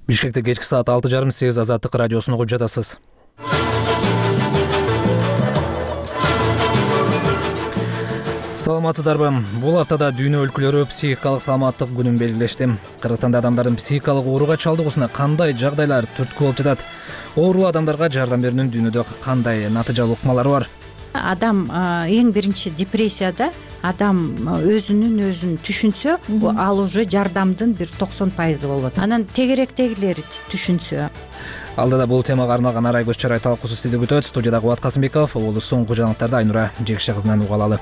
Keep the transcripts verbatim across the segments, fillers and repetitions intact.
Бишкекте кечки саат алты жарым сегиз Азаттык радиосун угуп жатасыз. Саламатсыздарбы? Бул аптада дүйнө өлкөлөрү психикалык саламаттык күнүн белгилешти. Кыргызстанда адамдардын психикалык ооруга чалдыгуусуна кандай жагдайлар түрткү болуп жатат? Оорулуу адамдарга жардам берүүнүн дүйнөдө кандай натыйжалуу ыкмалары бар? Адам эң биринчи депрессияда адам өзүнүн өзүн түшүнсө, ал уже жардамдын бир токсон пайызы болуп атат. Анан тегеректегилери түшүнсө. Алдыда бул темага арналган арай көз чарай талкуусу сизди күтөт. Студияда Кубат Касымбеков, угулу соңку жаңылыктарды Айнура Жекше кызынан уга алалы.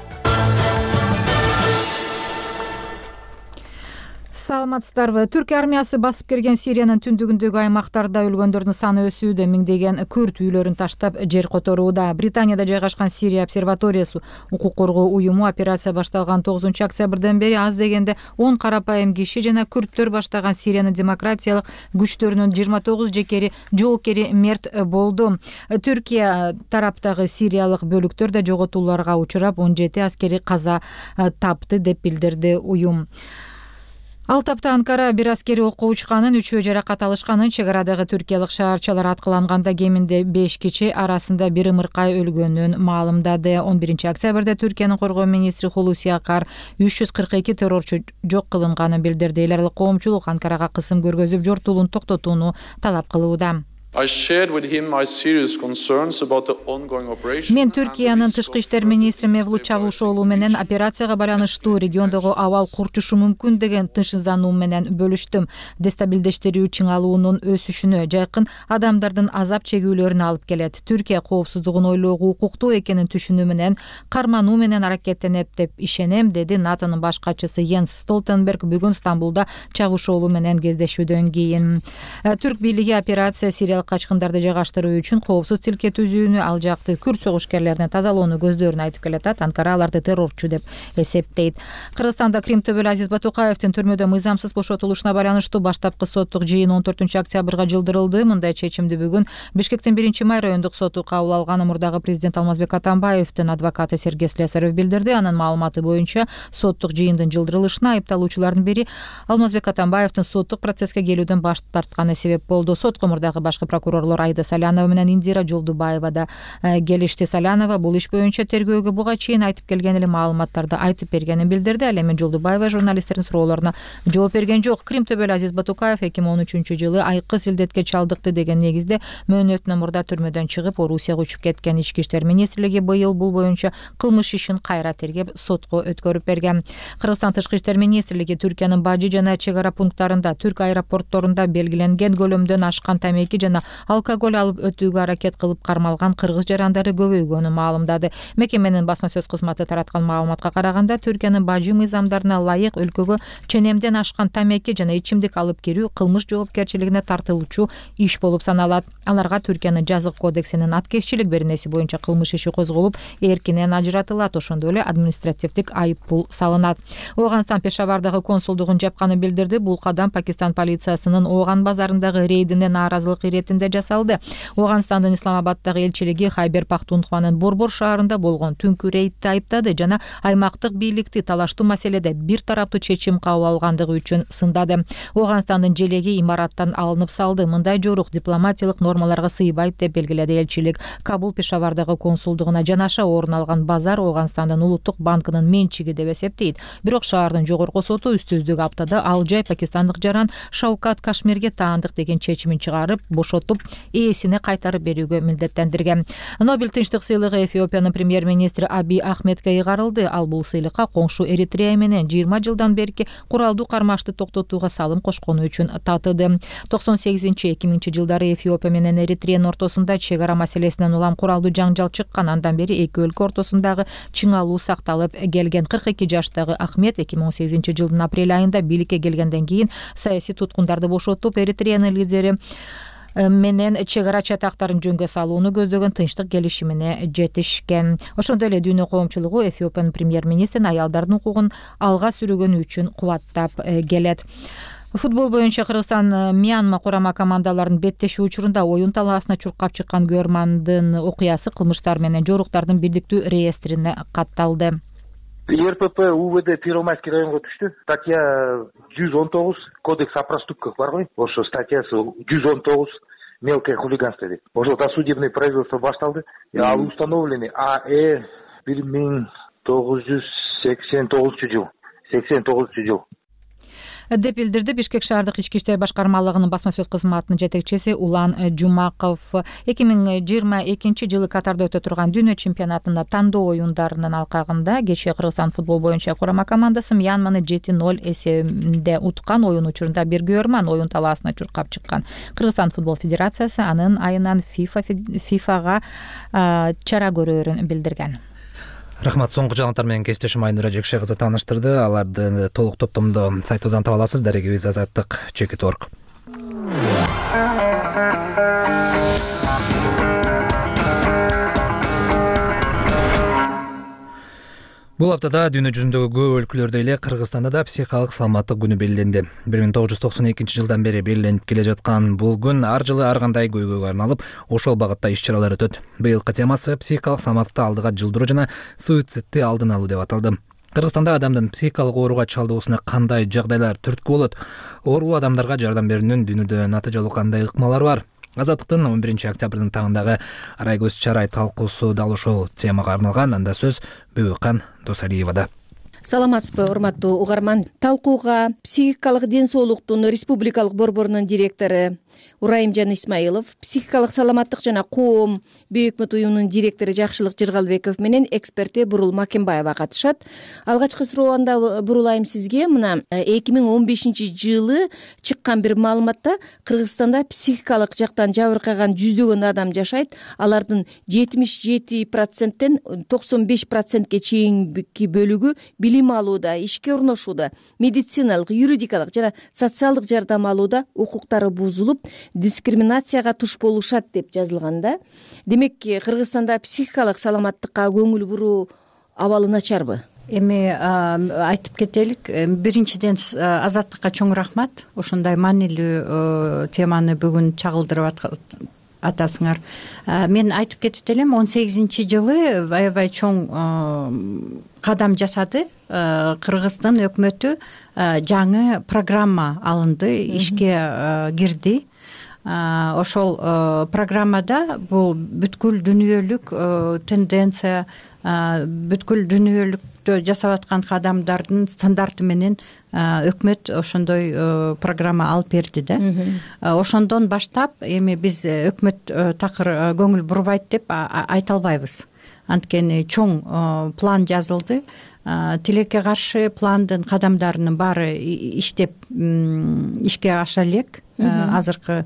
Саламатсыздарбы? Түркия армиясы басып келген Сириянын түндүгүндөгү аймактарда өлгөндөрдүн саны өсүүдө. Миңдеген күрд үйлөрүн таштап жер которууда. Британияда жайгашкан Сирия обсерваториясы укук коргоо уюму операция башталган тогузунчу октябрдан бери аз дегенде он карапайым киши жана күрдтөр баштаган Сириянын демократиялык күчтөрүнүн жыйырма тогуз жекери жоокери мерт болду. Түркия тараптагы сириялык бөлүктөр да жоготууларга учурап, он жети аскери каза тапты деп билдирди уюм. Ал тапта Анкара бир аскери окко учканын, үчөө жаракат алышканын, чек арадагы түркиялык шаарчалар аткыланганда кеминде беш киши арасында бир ымыркай өлгөнүн маалымдады. он биринчи октябрда Түркиянын коргоо министри Хулуси Акар үч жүз кырк эки террорчу жок кылынганын билдирди. Эл аралык коомчулук Анкарага кысым көргөзүп, жортуулуун токтотууну талап кылууда. Мен Түркиянын тышкы иштер министри Мевлут Чавушоğlu менен операцияга байланыштуу региондогу абал курчушу мүмкүн деген тынчсыздануум менен бөлүштүм. Дестабилдештирүү чыңалуунун өсүшүнө, жайкын адамдардын азап чегүүлөрүнө алып келет. Түркия коопсуздугун ойлоого укуктуу экенин түшүнүү менен, кармануу менен аракеттенет деп ишенем, деди НАТОнун баш катчысы Йенс Столтенберг бүгүн Стамбулда Чавушоğlu менен кездешүүдөн кийин. Түрк бийлиги операция Сириялык качкындарды жайгаштыруу үчүн коопсуз тилке түзүүнү, ал жакты күрд согушкерлерин тазалоону көздөрүн айтып келатат. Анкара аларды террорчу деп эсептейт. Кыргызстанда Крим төбөлү Азиз Батукаевдин түрмөдө мыйзамсыз бошотулушуна байланыштуу баштапкы соттук жыйын он төртүнчү октябрга жылдырылды. Мындай чечимди бүгүн Бишкектин биринчи май райондук соту кабыл алган. Мурдагы президент Алмазбек Атамбаевдин адвокаты Сергей Слесарев билдирди. Анын маалыматы боюнча соттук жыйындын жылдырылышына айыпталуучулардын бири Алмазбек Атамбаевдин соттук процесске келүүдөн баш тартканы себеп болду. Сотко мурдагы башкы прокурорлор Айда Салянова менен Индира Жолдубаева да келишти. Салянова бул иш боюнча тергөөгө буга чейин айтып келген эле маалыматтарды айтып бергенин билдирди. Ал эми Жолдубаева журналисттердин суроолоруна жооп берген жок. Крим төбөлү Азиз Батукаев эки миң он үчүнчү жылы айкы илдетке чалдыкты деген негизде мөөнөтүнөн мурда түрмөдөн чыгып, Орусияга учуп кеткен. Ички иштер министрлиги быйыл бул боюнча кылмыш ишин кайра тергеп, сотко өткөрүп берген. Кыргызстан тышкы иштер министрлиги Түркиянын Бажы жана чек ара пункттарында, түрк аэропортторунда белгиленген көлөмдөн ашкан тамеки жана алкоголь алып өтүүгө аракет кылып кармалган кыргыз жарандары көбөйгөнүн маалымдады. Мекеменин басма сөз кызматы тараткан маалыматка караганда, Түркиянын Бажы мыйзамдарына ылайык өлкөгө ченемден ашкан тамеки жана ичимдик алып кирүү кылмыш жоопкерчилигине тартылуучу иш болуп саналат. Аларга Түркиянын жазык кодексинин аткезчилик беренеси боюнча кылмыш иши козголуп, эркинен ажыратылат. Ошондой эле административдик айып пул салынат. Ооганстан Пешавардагы консулдугун жапканын билдирди. Бул кадам Пакистан полициясынын Ооган базарындагы рейдине нааразылык иретинде жасалды. Ооганстандын Исламабаддагы элчилиги Хайбер Пахтунхванын Борбор шаарында болгон түнкү рейдти айыптады жана аймактык бийликти талаштуу маселеде бир тараптуу чечим кабыл алгандыгы үчүн сындады. Ооганстандын желеги имараттан алынып салды. Мындай жорук дипломатиялык нормаларга сыйбайт деп белгиледи элчилик. Кабул Пешавардагы консулдугуна жанаша орун алган базар Ооганстандын улуттук банкынын менчиги деп эсептейт. Бирок шаардын жогорку соту үстүздүк аптада ал жай пакистандык жаран Шаукат Кашмирге таандык деген чечимин чыгарып, бошотуп, ээсине кайтарып берүүгө милдеттендирген. Нобель тынчтык сыйлыгы Эфиопиянын премьер-министри Аби Ахмедке ыйгарылды. Ал бул сыйлыкка коңшу Эритрея менен жыйырма жылдан берки куралдуу кармашты токтотууга салым кошкону үчүн татыды. токсон сегизинчи эки миңинчи жылдары Эфиопия менен Эритреянын ортосунда чек ара маселесинен улам куралдуу жаңжал чыккан. Андан бери эки өлкө ортосундагы чыңалуу сакталып келген. кырк эки жаштагы Ахмед эки миң он сегизинчи жылдын апрель айында бийликке келгенден кийин саясий туткундарды бошотуп, Эритреянын лидери менен чек ара чатактарын жөнгө салууну көздөгөн тынчтык келишимине жетишкен. Ошондой эле дүйнө коомчулугу Эфиопиянын премьер-министрин аялдардын укугун алга сүргөнү үчүн кубаттап келет. Футбол боюнча Кыргызстан Мьянма курама командаларынын беттешүү учурунда оюн талаасына чуркап чыккан Гөрмандын окуясы кылмыштар менен жоруктардын бирдиктүү реестрине катталды. РПП УВД Первомайский районго түштү. Статья жүз он тогуз кодекс о проступках бар ғой. Ошо статьясы жүз он тогуз мелкое хулиганство деп. Ошо досудебный производство башталды. Ал установлены АЭ бир миң тогуз жүз сексен тогузунчу жыл. сексен тогузунчу жыл. деп билдирди Бишкек шаардык ички иштер башкармалыгынын басма сөз кызматынын жетекчиси Улан Жумаков. эки миң жыйырма экинчи жылы Катарда өтө турган дүйнө чемпионатына тандоо оюндарынын алкагында кечээ Кыргызстан футбол боюнча курама командасы Мьянманы жети ноль эсебинде уткан. Оюн учурунда бир көрман оюн талаасына чуркап чыккан. Кыргызстан футбол федерациясы анын айынан ФИФАга чара көрөөрүн билдирген. Рахмат. Соңку жаңылыктар менен кесиптешим Айнура Жекше кызы тааныштырды. Аларды толук топтомдо сайтыбыздан таба аласыз. Дарегибиз азаттык чекит точка орг. Бул аптада дүйнө жүзүндөгү көп өлкөлөрдө эле Кыргызстанда да психикалык саламаттык күнү белгиленди. бир миң тогуз жүз токсон экинчи жылдан бери белгиленип келе жаткан бул күн ар жылы ар кандай көйгөйгө арналып, ошол багытта иш-чаралар өтөт. Быйылкы темасы психикалык саламаттыкты алдыга жылдыруу жана суицидти алдын алуу деп аталды. Кыргызстанда адамдын психикалык ооруга чалдыгуусуна кандай жагдайлар түрткү болот? Оорулуу адамдарга жардам берүүнүн дүйнөдө натыйжалуу кандай ыкмалары бар? Азаттыктын он биринчи октябрдын таңындагы Арайгөз Чарай талкуусу дал ушул темага арналган. Анда сөз Бөбөкан Досалиевада. Саламатсызбы, урматтуу угарман. Талкууга психикалык ден соолуктун республикалык борборунун директору Урайымжан Исмаилов, психикалык саламаттык жана коом бейөкмөт уюмунун директору Жакшылык Жыргалбеков менен эксперти Бурул Макенбаева катышат. Алгачкы суроомда бурулайм сизге. Мына эки миң он бешинчи жылы чыккан бир маалыматта Кыргызстанда психикалык жактан жабыркаган жүздөгөн адам жашайт. Алардын жетимиш жети проценттен токсон беш процентке чейинки бөлүгү билим алууда, ишке орношууда, медициналык, юридикалык жана социалдык жардам алууда укуктары бузулуп, дискриминацияга туш болушат деп жазылганда. Демек, Кыргызстанда психикалык саламаттыкка көңүл буруу абалы начарбы? Эми айтып кетелик, биринчиден Азаттыкка чоң рахмат. Ошондой маанилүү теманы бүгүн чагылдырып атасыңар. Мен айтып кетип элем, он сегизинчи жылы аябай чоң кадам жасады. Кыргыздын өкмөтү жаңы программа алынды, ишке кирди. Ошол программада бул бүткүл дүйнөлүк тенденция, бүткүл дүйнөлүктө жасап аткан кадамдардын стандарты менен өкмөт ошондой программа алып берди да. Ошондон баштап эми биз өкмөт такыр көңүл бурбайт деп айта албайбыз. Анткени чоң план жазылды. Тилекке каршы пландын кадамдарынын баары иштеп ишке аша элек азыркы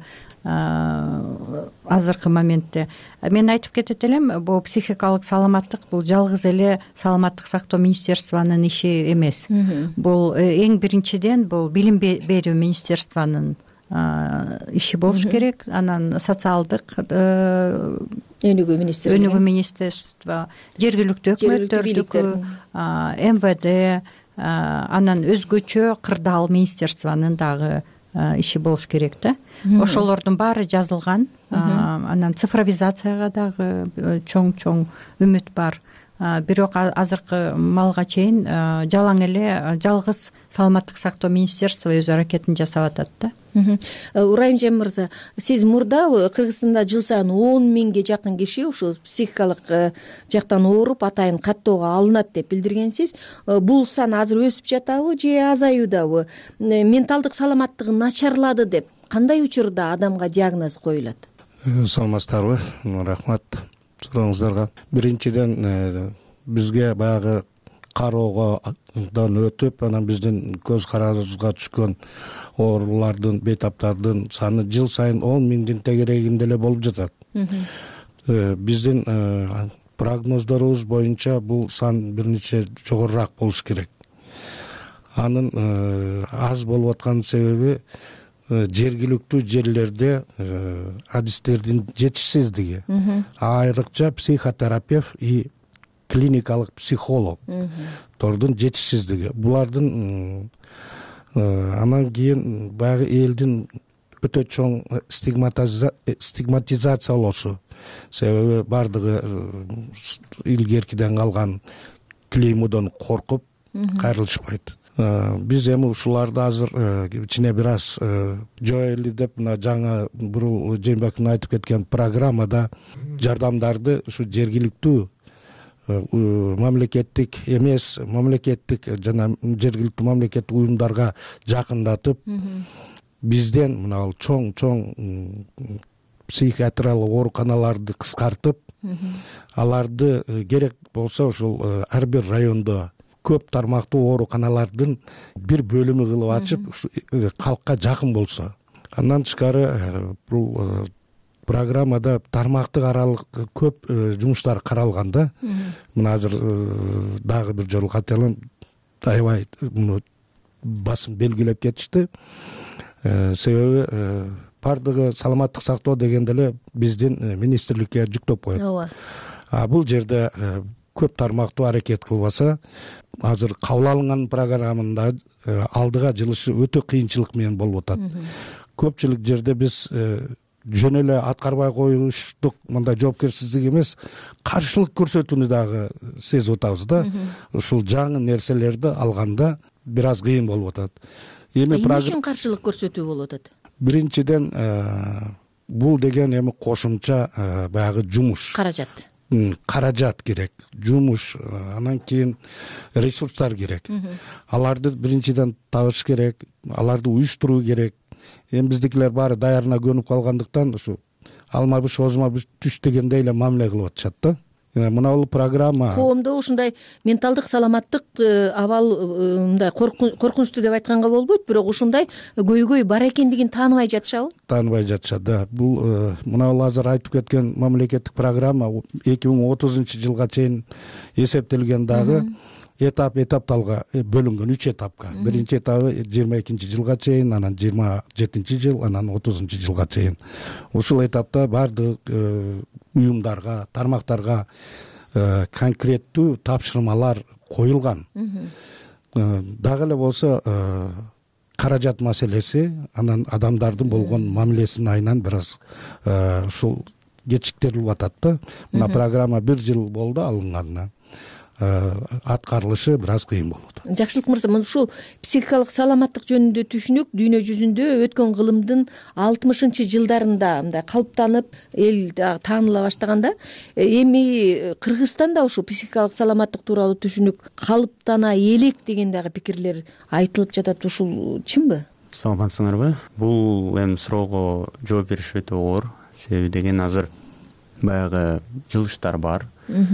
азыркы моментте. Мен айтып кетет элем, бул психикалык саламаттык бул жалгыз эле саламаттык сактоо министерствонун иши эмес. Бул эң биринчиден бул билим берүү министерствонун иши болуш керек. Анан социалдык өнүгүү министрлиги, өнүгүү министерство, жергиликтүү өкмөттөрдүкү, эм вэ дэ, анан өзгөчө кырдаал министерствонун дагы иши болуш керек да. Ошолордун баары жазылган. Анан цифровизацияга дагы чоң-чоң үмүт бар. Бирок азыркы малга чейин жалаң эле жалгыз саламаттык сактоо министерство өз аракетин жасап атат да. Урайымжан мырза, сиз мурда Кыргызстанда жыл сайын он миңге жакын киши ушул психикалык жактан ооруп атайын каттоого алынат деп билдиргенсиз. Бул сан азыр өсүп жатабы же азаюудабы? Менталдык саламаттыгы начарлады деп кандай учурда адамга диагноз коюлат? Саламатсыздарбы? Рахмат сурооңуздарга. Биринчиден бизге баягы кароодон өтүп, анан биздин көз карабызга түшкөн оорулардын, бейтаптардын саны жыл сайын он миңдин тегерегинде эле болуп жатат. Биздин прогноздорубуз боюнча бул сан бир нече жогорураак болуш керек. Анын аз болуп аткан себеби жергиликтүү жерлерде адистердин жетишсиздиги. Айрыкча психотерапевт и клиникалык психологдордун жетишсиздиги. Булардын анан кийин баягы элдин өтө чоң стигматизациялоосу. Себеби бардыгы илгеркиден калган клеймодон коркуп кайрылышпайт. Биз эми ушуларды азыр ичине бир аз жоелу деп мына жаңы бурул Жээнбековдун айтып кеткен программада жардамдарды ушу жергиликтүү мамлекеттик эмес, мамлекеттик жана жергиликтүү мамлекеттик уюмдарга жакындатып, бизден мына чоң чоң психиатриялык ооруканаларды кыскартып, аларды керек болсо ушул ар бир райондо көп тармактуу ооруканалардын бир бөлүмү кылып ачып, калкка жакын болсо. Андан тышкары бул программада тармактык аралык көп жумуштар каралган да. Мына азыр дагы бир жолу кайталам, аябай муну басым белгилеп кетишти. Себеби бардыгы саламаттык сактоо дегенде эле биздин министрликке жүктөп коет. Ооба. А бул жерде көп тармактуу аракет кылбаса, азыр кабыл алынган программада алдыга жылышы өтө кыйынчылык менен болуп атат. Көпчүлүк жерде биз жөн эле аткарбай коюштук, мындай жоопкерчилик эмес, каршылык көрсөтүүнү дагы сезип атабыз да. Ушул жаңы нерселерди алганда бир аз кыйын болуп атат. Эми эмне үчүн каршылык көрсөтүү болуп атат? Биринчиден, бул деген эми кошумча баягы жумуш. Каражат. Каражат керек, жумуш, анан кийин ресурстар керек. Аларды биринчиден табыш керек, аларды уюштуруу керек. Эми биздикилер баары даярына көнүп калгандыктан ушу алма быш, озма быш түш дегендей эле мамиле кылып атышат да. Мына бул программа коомдо ушундай менталдык саламаттык абал мындай коркунучтуу деп айтканга болбойт, бирок ушундай көйгөй бар экендигин тааныбай жатышабы? Тааныбай жатышат да. Бул мына бул азыр айтып кеткен мамлекеттик программа эки миң отузунчу жылга чейин эсептелген дагы этап этапталга бөлүнгөн, үч этапка. Биринчи этабы жыйырма экинчи жылга чейин, анан жыйырма жетинчи жыл, анан отузунчу жылга чейин. Ушул этапта бардык уюмдарга, тармактарга конкреттүү тапшырмалар коюлган. Дагы эле болсо каражат маселеси, анан адамдардын болгон мамилесинин айынан бир аз ушул кечиктирилип атат да. Мына программа бир жыл болду алынганына. Аткарылышы бир аз кыйын болуп атат. Жакшылык мырза, мына ушул психикалык саламаттык жөнүндө түшүнүк дүйнө жүзүндө өткөн кылымдын алтымышынчы жылдарында мындай калыптанып, эл тааныла баштаганда, эми Кыргызстанда ушул психикалык саламаттык тууралуу түшүнүк калыптана элек деген дагы пикирлер айтылып жатат. Ушул чынбы? Саламатсыңарбы? Бул эми суроого жооп бериш өтө оор. Себеби деген азыр баягы жылыштар бар.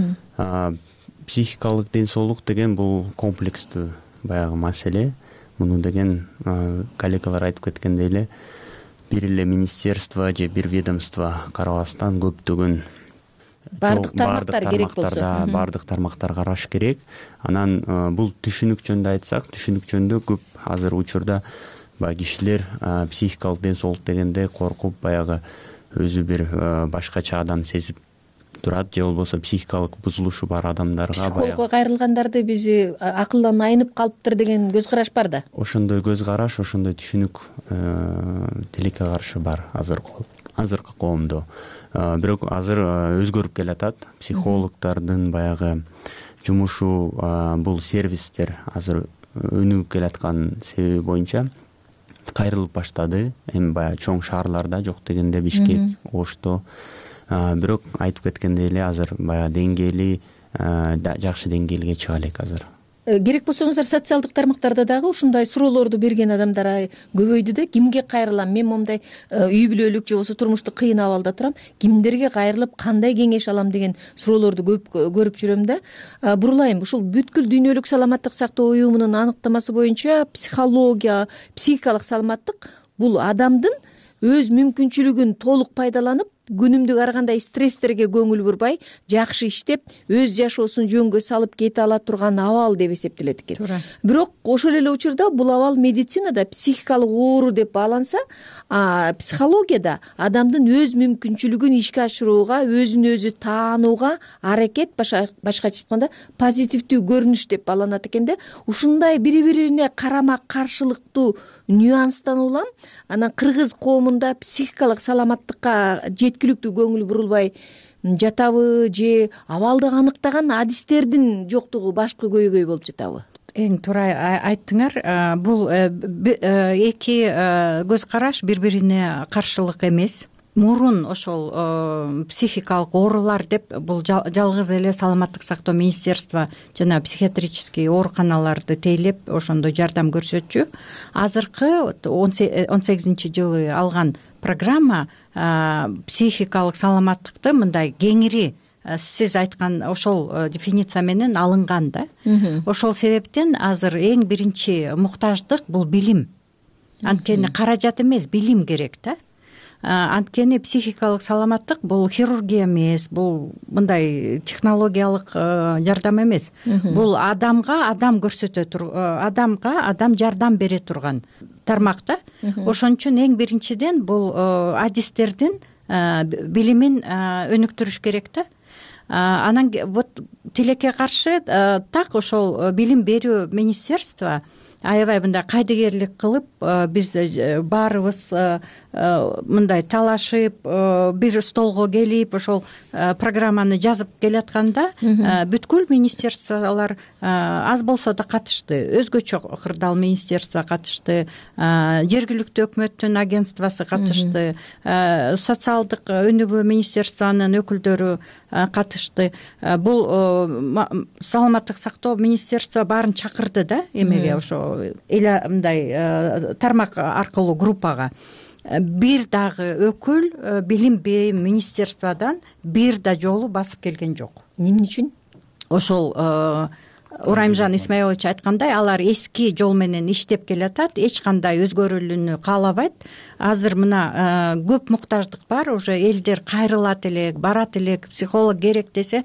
Психикалык ден соолук деген бул комплекстүү баягы маселе. Муну деген коллегалар айтып кеткендей эле бир эле министерство же бир ведомство карабастан көптөгөн бардык тармактар керек болсо, бардык тармактар караш керек. Анан бул түшүнүк жөнүндө айтсак, түшүнүк жөнүндө көп азыр учурда баягы кишилер психикалык ден соолук дегенде коркуп, баягы өзү бир башкача адам сезип турат, же болбосо психикалык бузулушу бар адамдарга психологко кайрылгандарды биз акылдан айнып калыптыр деген көз караш бар да. Ошондой көз караш, ошондой түшүнүк тилекке каршы бар азыркы азыркы коомдо. Бирок азыр өзгөрүп келатат. Психологдордун баягы жумушу, бул сервистер азыр өнүгүп келаткан себеби боюнча кайрылып баштады. Эми баягы чоң шаарларда жок дегенде Бишкек, Ошто. Бирок айтып кеткендей эле азыр баягы деңгээли жакшы деңгээлге чыга элек азыр. Керек болсоңуздар социалдык тармактарда дагы ушундай суроолорду берген адамдар көбөйдү да. Кимге кайрылам? Мен момундай үй бүлөлүк же болбосо турмуштук кыйын абалда турам. Кимдерге кайрылып, кандай кеңеш алам деген суроолорду көп көрүп жүрөм да. Бурулайм, ушул бүткүл дүйнөлүк саламаттык сактоо уюмунун аныктамасы боюнча психология, психикалык саламаттык бул адамдын өз мүмкүнчүлүгүн толук пайдаланып, күнүмдүк ар кандай стресстерге көңүл бурбай, жакшы иштеп, өз жашоосун жөнгө салып кете ала турган абал деп эсептелет экен. Бирок ошол эле учурда бул абал медицинада психикалык оору деп бааланса, а психологияда адамдын өз мүмкүнчүлүгүн ишке ашырууга, өзүн өзү таанууга аракет, башкача айтканда позитивдүү көрүнүш деп бааланат экен да. Ушундай бири-бирине карама каршылыктуу нюанстан улам анан кыргыз коомунда психикалык саламаттыкка жеткиликтүү көңүл бурулбай жатабы же абалды аныктаган адистердин жоктугу башкы көйгөй болуп жатабы? Эң туура айттыңар. Бул эки көз караш бири бирине каршылык эмес. Мурун ошол психикалык оорулар деп бул жалгыз эле саламаттык сактоо министерство жана психиатрический ооруканаларды тейлеп ошондо жардам көрсөтчү. Азыркы он сегизинчи жылы алган программа психикалык саламаттыкты мындай кеңири сиз айткан ошол дефиниция менен алынган да. Ошол себептен азыр эң биринчи муктаждык бул билим. Анткени каражат эмес, билим керек да. Анткени психикалык саламаттык бул хирургия эмес, бул мындай технологиялык жардам эмес. Бул адамга адам көрсөтө тур, адамга адам жардам бере турган тармак да. Ошон үчүн эң биринчиден бул адистердин билимин өнүктүрүш керек да. Анан вот тилекке каршы так ошол билим берүү министерство аябай мындай кайдыгерлик кылып биз баарыбыз мындай талашып бир столго келип ошол программаны жазып келатканда бүткүл министерстволор аз болсо да катышты. Өзгөчө кырдаал министерство катышты, жергиликтүү өкмөттүн агентствосу катышты, социалдык өнүгүү министерствонун өкүлдөрү катышты. Бул саламаттык сактоо министерство баарын чакырды да эмеге, ошо эле мындай тармак аркылуу группага. Бир дагы өкүл билим берүү министерстводан бир да жолу басып келген жок. Эмне үчүн? Ошол Ураймжан Исмаилович айткандай, алар эски жол менен иштеп келатат, эч кандай өзгөрүүнү каалабайт. Азыр мына көп муктаждык бар, уже элдер кайрылат элек, барат элек, психолог керек десе,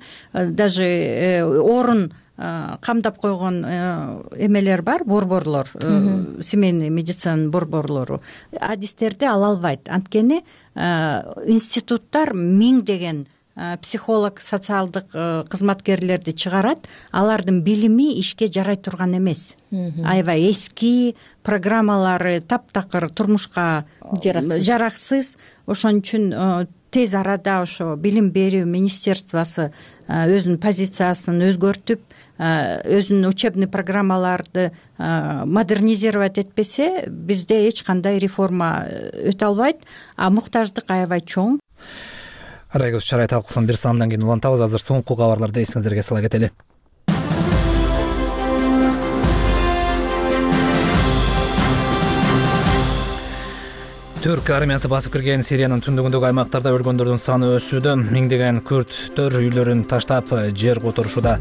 даже орун камдап койгон эмелер бар, борборлор, семейный медицинанын борборлору. Адистерди ала албайт. Анткени институттар миңдеген психолог, социалдык кызматкерлерди чыгарат, алардын билими ишке жарай турган эмес. Аябай эски программалары таптакыр, турмушка жараксыз. Ошон үчүн тез арада ошо билим берүү министерствосу өзүнүн позициясын өзгөртүп, өзүнүн учебный программаларды модернизировать этпесе, бизде эч кандай реформа өтө албайт, а муктаждык аябай чоң. Арайгөз чарай талкуусан бир саамдан кийин улантабыз. Азыр соңку кабарларды эсиңиздерге сала кетели. Түрк армиясы басып кирген Сириянын түндүгүндөгү аймактарда өлгөндөрдүн саны өсүүдө. Миңдеген күрттөр үйлөрүн таштап жер которушуда.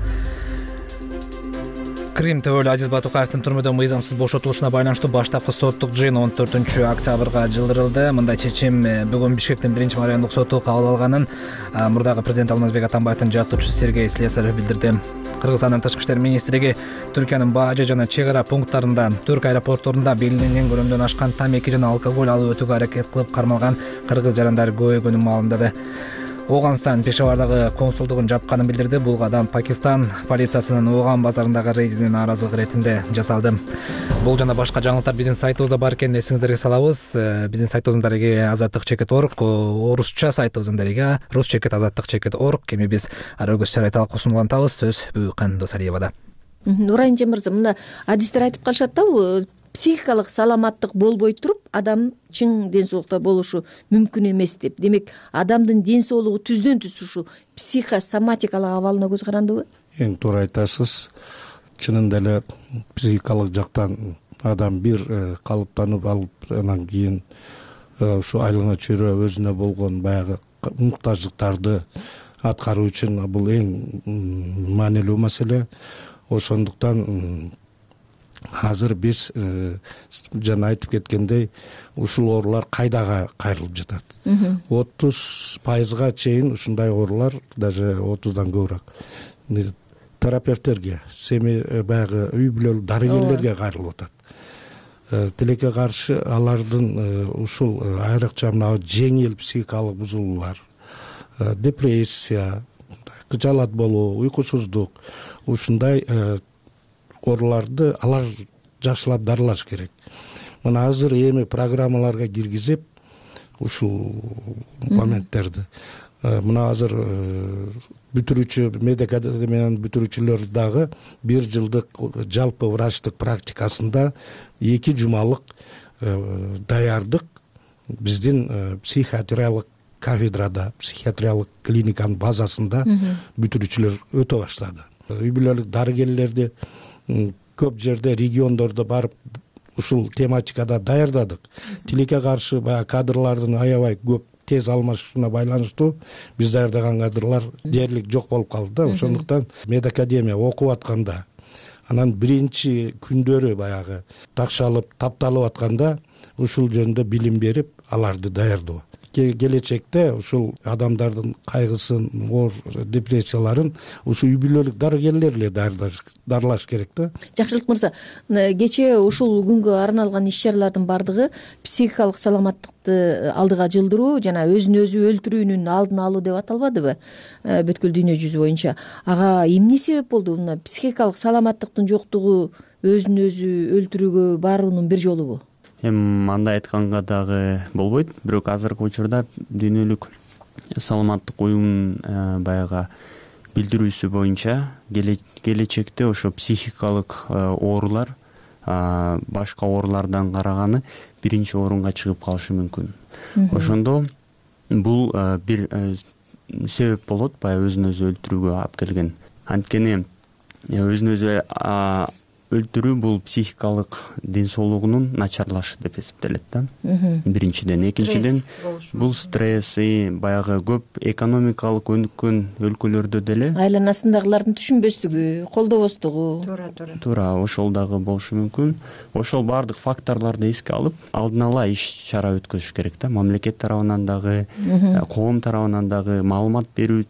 Крим төбөлү Азиз Батукаевдин түрмөдөн мыйзамсыз бошотулушуна байланыштуу баштапкы соттук жыйын он төртүнчү октябрга жылдырылды. Мындай чечим бүгүн Бишкектин биринчи райондук соту кабыл алганын мурдагы президент Алмазбек Атамбаевдин жактоочусу Сергей Слесарев билдирди. Кыргызстандын тышкы иштер министрлиги Түркиянын Баажы жана чек ара пункттарында, түрк аэропортторунда белгиленген көлөмдөн ашкан тамеки жана алкоголь алып өтүүгө аракет кылып кармалган кыргыз жарандары көбөйгөнүн маалымдады. Оганстан Пешавардагы консулдугун жапканын билдирди. Бул кадам Пакистан полициясынын Оган базарындагы рейдине нааразылык иретинде жасалды. Бул жана башка жаңылыктар биздин сайтыбызда бар экенин эсиңиздерге салабыз. Биздин сайтыбыздын дареги азаттык чекит орг, орусча сайтыбыздын дареги рус чекит азаттык чекит орг. Эми биз Арыгөз чарай талкуусун улантабыз. Сөз Бүкөн Досалиевада. Нурайымжан мырза, мына адистер айтып калышат да, психикалык саламаттык болбой туруп адам чың ден соолукта болушу мүмкүн эмес деп. Демек, адамдын ден соолугу түздөн түз ушу психосоматикалык абалына көз карандыбы? Эң туура айтасыз. Чынында эле психикалык жактан адам бир калыптанып алып, анан кийин ушу айлана чөйрө өзүнө болгон баягы муктаждыктарды аткаруу үчүн бул эң маанилүү маселе. Ошондуктан азыр биз жана айтып кеткендей, ушул оорулар кайдага кайрылып жатат. отуз пайызга чейин ушундай оорулар, даже отуздан көбүрөөк терапевттерге, семей баягы үй бүлөлүк дарыгерлерге кайрылып атат. Тилекке каршы алардын ушул айрыкча мына жеңил психикалык бузулуулар, депрессия, кыжалат болуу, уйкусуздук, ушундай ооруларды алар жакшылап дарылаш керек. мына азыр эми программаларга киргизип ушул моменттерди мына азыр бүтүрүүчү медик академиянын бүтүрүүчүлөр дагы бир жылдык жалпы врачтык практикасында эки жумалык даярдык биздин психиатриялык кафедрада, психиатриялык клиниканын базасында бүтүрүүчүлөр өтө баштады. Үй бүлөлүк дарыгерлерди көп жерде региондордо барып ушул тематикада даярдадык. Тилекке каршы баягы кадрлардын аябай көп тез алмашышына байланыштуу биз даярдаган кадрлар дээрлик жок болуп калды да. Ошондуктан медакадемия окуп атканда анан биринчи күндөрү баягы такшалып тапталып атканда ушул жөнүндө билим берип аларды даярдоо. Келечекте ушул адамдардын кайгысын, оор депрессияларын ушу үй бүлөлүк дарыгерлер эле дарылаш керек да. Жакшылык мырза, кечээ ушул күнгө арналган иш-чаралардын бардыгы психикалык саламаттыкты алдыга жылдыруу жана өзүн өзү өлтүрүүнүн алдын алуу деп аталбадыбы бүткүл дүйнө жүзү боюнча? Ага эмне себеп болду? Мына психикалык саламаттыктын жоктугу өзүн өзү өлтүрүүгө баруунун бир жолубу? Эми андай айтканга дагы болбойт, бирок азыркы учурда дүйнөлүк саламаттык уюмунун баягы билдирүүсү боюнча келечекте ошо психикалык оорулар башка оорулардан караганы биринчи орунга чыгып калышы мүмкүн. Ошондо бул бир себеп болот, баягы өзүн өзү өлтүрүүгө алып келген. Анткени өзүн өзү өлтүрүү бул психикалык ден соолугунун начарлашы деп эсептелет да. Биринчиден, экинчиден бул стресс, баягы көп экономикалык өнүккөн өлкөлөрдө деле айланасындагылардын түшүнбөстүгү, колдобостугу. Туура, туура. Туура, ошол дагы болушу мүмкүн. Ошол баардык факторлорду эске алып, алдын ала иш-чара өткөзүш керек да. Мамлекет тарабынан дагы, коом тарабынан дагы, маалымат берүү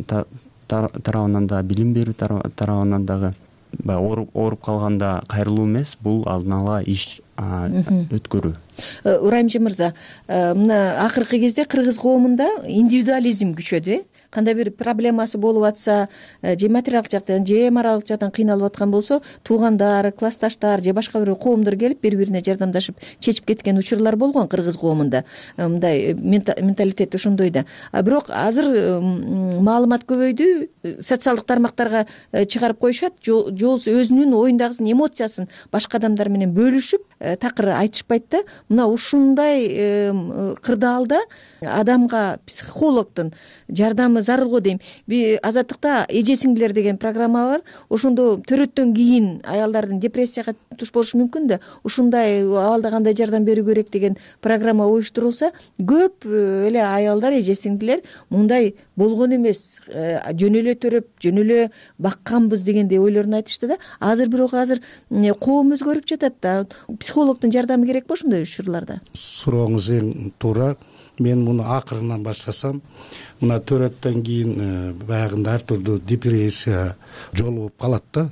тарабынан да, билим берүү тарабынан дагы ооруп калганда кайрылуу эмес, бул алдын ала иш өткөрүү. Урайымжы мырза, мына акыркы кезде кыргыз коомунда индивидуализм күчөдү, э? Кандай бир проблемасы болуп атса, же материалдык жактан, же моралдык жактан кыйналып аткан болсо, туугандар, классташтар же башка бир коомдор келип бири-бирине жардамдашып чечип кеткен учурлар болгон кыргыз коомунда. Мындай менталитет ошондой да. Бирок азыр маалымат көбөйдү, социалдык тармактарга чыгарып коюшат, жолсу өзүнүн оюндагысын, эмоциясын башка адамдар менен бөлүшүп, такыр айтышпайт да. Мына ушундай кырдаалда адамга психологдун жардамы зарыл го дейм. Азаттыкта эже сиңдилер деген программа бар. Ошондо төрөттөн кийин аялдардын депрессияга туш болушу мүмкүн да. Ушундай абалда кандай жардам берүү керек деген программа оюштурулса, көп эле аялдар, эже сиңдилер мындай болгон эмес, жөн эле төрөп, жөн эле бакканбыз дегендей ойлорун айтышты да. Азыр бирок азыр коом өзгөрүп жатат да. Психологдун жардамы керек болуп ошондой учурларда. Сурооңуз эң туура. Мен муну акырынан баштасам, мына төрөттөн кийин баягында ар түрдүү депрессия жолугуп калат да.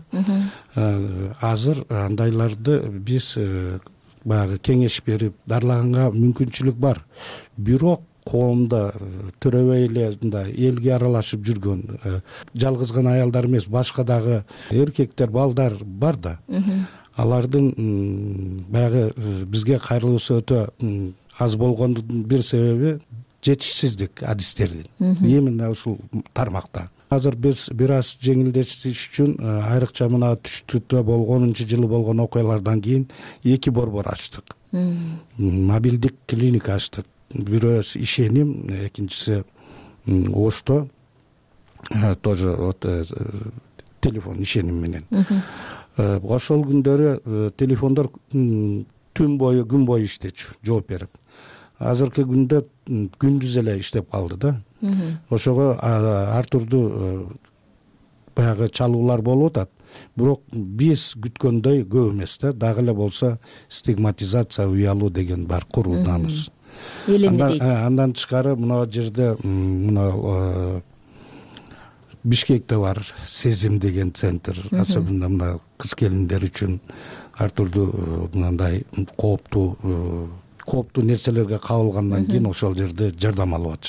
Азыр андайларды биз баягы кеңеш берип дарылаганга мүмкүнчүлүк бар. Бирок коомдо төрөбөй эле мындай элге аралашып жүргөн жалгыз гана аялдар эмес, башка дагы эркектер, балдар бар да. Алардын баягы бизге кайрылуусу өтө аз болгондун бир себеби жетишсиздик адистердин. Именно ушул тармакта. Азыр биз бир аз жеңилдетиш үчүн айрыкча мына түштүктө болгонунчу жылы болгон окуялардан кийин эки борбор ачтык. Мобилдик клиника ачтык. Бирөө ишеним, экинчиси Ошто, тоже вот телефон ишеним менен. Ошол күндөрү телефондор түн бою, күн бою иштечү, жооп берип. Азыркы күндө күндүз эле иштеп калды да. Ошого ар түрдүү баягы чалуулар болуп атат. Бирок биз күткөндөй көп эмес да. Дагы эле болсо стигматизация, уялуу деген бар, курууданыбыз. Андан тышкары мына жерде мына Бишкекте бар Сезим деген центр, особенно мына кыз келиндер үчүн ар түрдүү мындай кооптуу кооптуу нерселерге кабылгандан кийин ошол жерде жардам алып атышат.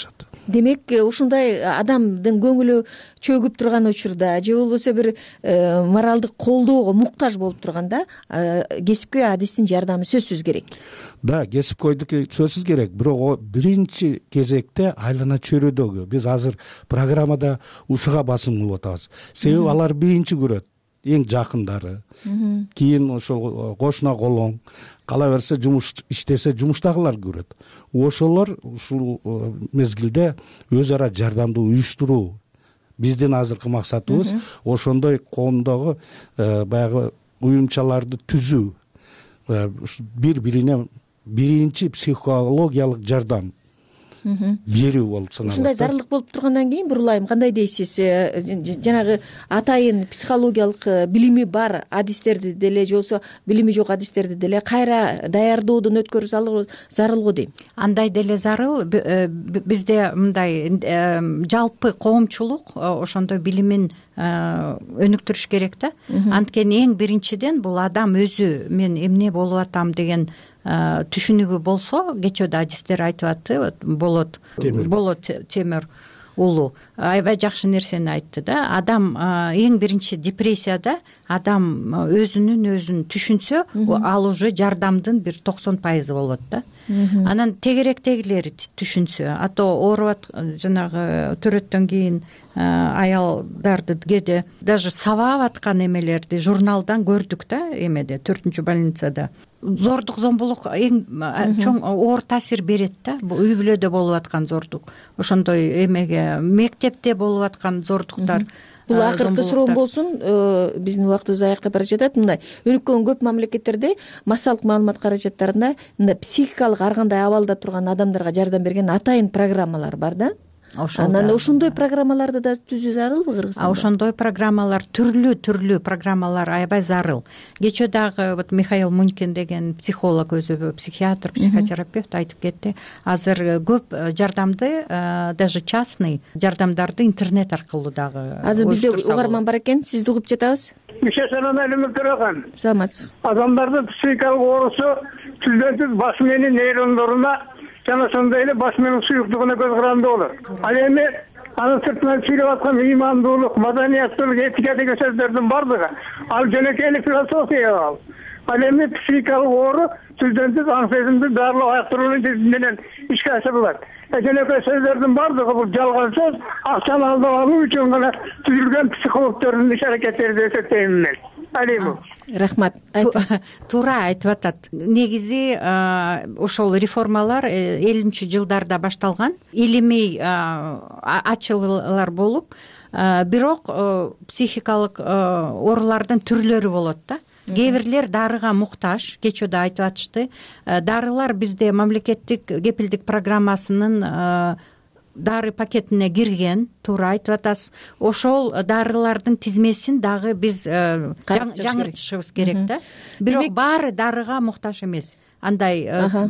демек ушундай адамдын көңүлү чөгүп турган учурда же болбосо бир моралдык колдоого муктаж болуп турганда кесипкөй адистин жардамы сөзсүз керек. Да, кесипкөйдүкү сөзсүз керек, бирок биринчи кезекте айлана чөйрөдөгү биз азыр программада ушуга басым кылып атабыз. Себеби алар биринчи көрөт, эң жакындары. Кийин ошол кошуна колоң кала берсе жумуш иштесе жумуштагылар көрөт. Ошолор ушул мезгилде өз ара жардамды уюштуруу биздин азыркы максатыбыз. Ошондой коомдогу баягы уюмчаларды түзүү, бири бирине биринчи психологиялык жардам берүү болуп саналат. Ушундай зарылдык болуп тургандан кийин Бурулайым кандай дейсиз? Жанагы атайын психологиялык билими бар адистерди деле же болбосо билими жок адистерди деле кайра даярдоодон өткөрүү зарыл го дейм. Андай деле зарыл. Бизде мындай жалпы коомчулук ошондой билимин өнүктүрүш керек да. Анткени эң биринчиден бул адам өзү мен эмне болуп атам деген түшүнүгү болсо, кечөөдө адистер айтып атты, болот болот темир улуу аябай жакшы нерсени айтты да. Адам эң биринчи депрессияда адам өзүнүн өзүн түшүнсө, ал уже жардамдын бир токсон пайызы болот да. Анан тегеректегилери түшүнсө, ато ооруп жанагы төрөттөн кийин аялдарды кээде даже сабап аткан эмелерди журналдан көрдүк да, эмеде төртүнчү больницада. Зордук зомбулук эң чоң оор таасир берет да. Бул үй бүлөдө болуп аткан зордук, ошондой эмеге мектепте болуп аткан зордуктар. Бул акыркы суроом болсун, биздин убактыбыз аякка бара жатат. Мындай өнүккөн көп мамлекеттерде массалык маалымат каражаттарында мындай психикалык ар кандай абалда турган адамдарга жардам берген атайын программалар бар да. Анан ошондой программаларды да түзүү зарылбы Кыргызстанда? Ошондой программалар, түрлүү түрлүү программалар аябай зарыл. Кечээ дагы вот Михаил Мунькин деген психолог, өзү психиатр, психотерапевт айтып кетти. Азыр көп жардамды, даже частный жардамдарды интернет аркылуу дагы. Азыр бизде угарман бар экен, сизди угуп жатабыз. Мишесанан элементөрөгөн. Саламатсыз. Адамдардын психикалык оорусу түздөн-түз баш менен нейрондоруна жана ошондой эле баш менен суюктугуна көз каранды болот. Ал эми анын сыртынан сүйлөп аткан ыймандуулук, маданияттуулук, этика деген сөздөрдүн бардыгы ал жөнөкөйлүк философия ал. Ал эми психикалык оору түздөн-түз аң сезимди дарылап аяктыруу менен ишке ашырылат. Жөнөкөй сөздөрдүн бардыгы бул жалган сөз, акчаны алдап алуу үчүн гана түзүлгөн психологдордун иш аракеттери деп эсептейм мен. Алейкум. Рахмат. Туура айтып атат. Негизи ошол реформалар элүүнчү жылдарда башталган. Илимий ачылуулар болуп, бирок психикалык оорулардын түрлөрү болот да. Кээ бирлер дарыга муктаж, кечөөдө айтып атышты. Дарылар бизде мамлекеттик кепилдик программасынын дары пакетине кирген, туура айтып атасыз. Ошол дарылардын тизмесин дагы биз жаңыртышыбыз керек да. Бирок баары дарыга муктаж эмес. Андай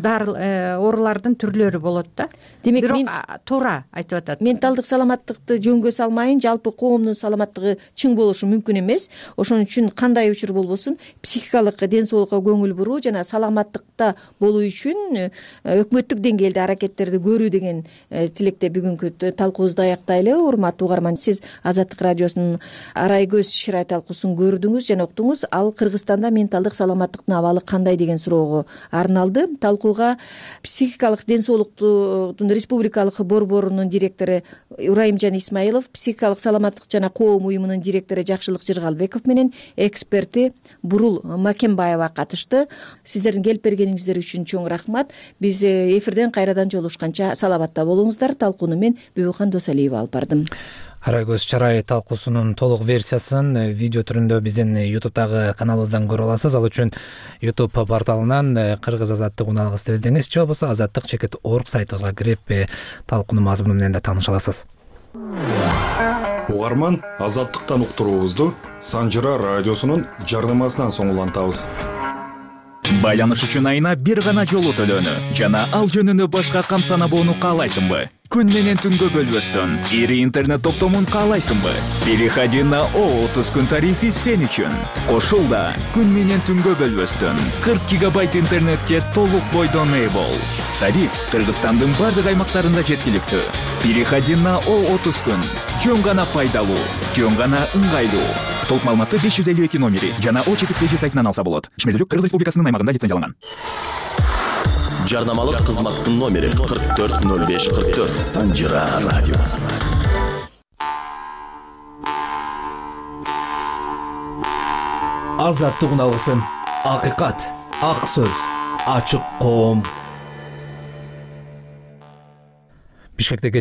оорулардын түрлөрү болот да. Демек, бирок туура айтып атат. Менталдык саламаттыкты жөнгө салмайын, жалпы коомдун саламаттыгы чың болушу мүмкүн эмес. Ошон үчүн кандай учур болбосун, психикалык ден соолукка көңүл буруу жана саламаттыкта болуу үчүн өкмөттүк деңгээлде аракеттерди көрүү деген тилекте бүгүнкү талкуубузду аяктайлы. Урматтуу угарман, сиз Азаттык радиосунун Арай көз шырай талкуусун көрдүңүз жана уктуңуз. Ал Кыргызстанда менталдык саламаттыктын абалы кандай деген суроого арналды. Талкууга психикалык ден соолуктун республикалык борборунун директору Урайымжан Исмаилов, психикалык саламаттык жана коом уюмунун директору Жакшылык Жыргалбеков менен эксперти Бурул Макенбаева катышты. Сиздердин келип бергениңиздер үчүн чоң рахмат. Биз эфирден кайрадан жолугушканча саламатта болуңуздар. Талкууну мен Бүбүкан Досалиева алып бардым. Арай көз чарай талкуусунун толук версиясын видео түрүндө биздин ютубтагы каналыбыздан көрө аласыз. Ал үчүн ютуб порталынан Кыргыз Азаттык унаалгысты издеңиз же болбосо азаттык чекит орг сайтыбызга кирип талкуунун мазмуну менен да тааныша аласыз. Угарман, Азаттыктан уктуруубузду Санжыра радиосунун жарнамасынан соң улантабыз. Байланыш үчүн айына бир гана жолу төлөнү жана ал жөнүндө башка кам санабоону каалайсыңбы? Күн менен түнгө бөлбөстөн ири интернет топтомун каалайсыңбы? Переходи на о отуз күн тарифи сен үчүн. Кошул да күн менен түнгө бөлбөстөн кырк гигабайт интернетке толук бойдон ээ бол. Тариф Кыргызстандын бардык аймактарында жеткиликтүү. Переходи на о отуз күн. Жөн гана пайдалуу, жөн гана ыңгайлуу. Толук маалыматты беш жүз элүү эки номери жана о чекит пж сайтынан алса болот. Ишмердүүлүк Кыргыз Республикасынын аймагында лицензияланган. Жарнамалык кызматтын номери кырк төрт ноль беш кырк төрт. Санжира радиосу. Азаттык алгысын, акыйкат, ак сөз, ачык коом. Бишкектеги